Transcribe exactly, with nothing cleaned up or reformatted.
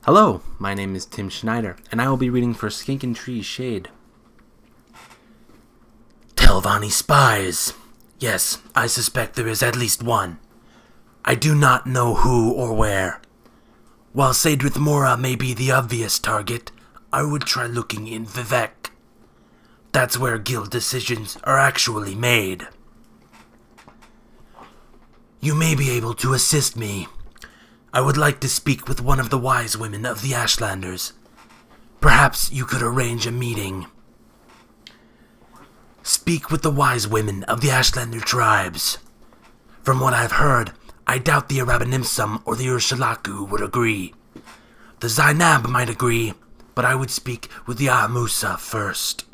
Hello, my name is Tim Schneider, and I will be reading for Skinkin' Tree's Shade. Telvanni spies. Yes, I suspect there is at least one. I do not know who or where. While Sadrith Mora may be the obvious target, I would try looking in Vivec. That's where guild decisions are actually made. You may be able to assist me. I would like to speak with one of the wise women of the Ashlanders. Perhaps you could arrange a meeting. Speak with the wise women of the Ashlander tribes. From what I've heard, I doubt the Arabanimsum or the Urshalaku would agree. The Zainab might agree, but I would speak with the Ahamusa first.